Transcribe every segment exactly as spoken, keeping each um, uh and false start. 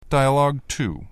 Dialogue two.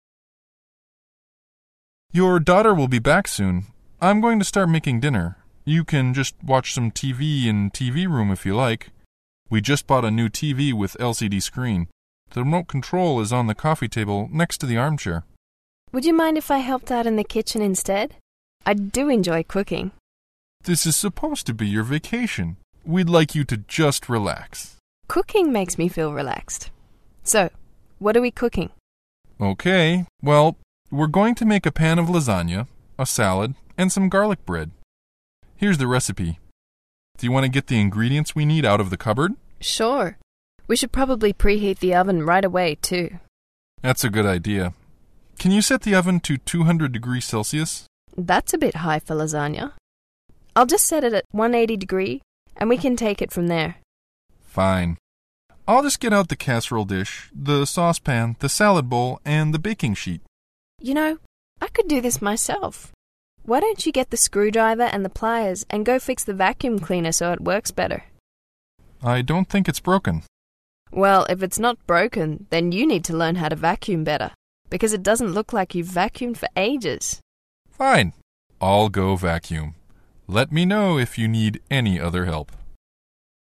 Your daughter will be back soon. I'm going to start making dinner. You can just watch some T V in T V room if you like. We just bought a new T V with L C D screen. The remote control is on the coffee table next to the armchair. Would you mind if I helped out in the kitchen instead? I do enjoy cooking. This is supposed to be your vacation. We'd like you to just relax. Cooking makes me feel relaxed. So, what are we cooking? Okay, well, we're going to make a pan of lasagna, a salad, and some garlic bread. Here's the recipe. Do you want to get the ingredients we need out of the cupboard? Sure. We should probably preheat the oven right away, too. That's a good idea. Can you set the oven to two hundred degrees Celsius? That's a bit high for lasagna. I'll just set it at one hundred eighty degrees, and we can take it from there. Fine. I'll just get out the casserole dish, the saucepan, the salad bowl, and the baking sheet. You know, I could do this myself. Why don't you get the screwdriver and the pliers and go fix the vacuum cleaner so it works better? I don't think it's broken. Well, if it's not broken, then you need to learn how to vacuum better, because it doesn't look like you've vacuumed for ages. Fine. I'll go vacuum. Let me know if you need any other help.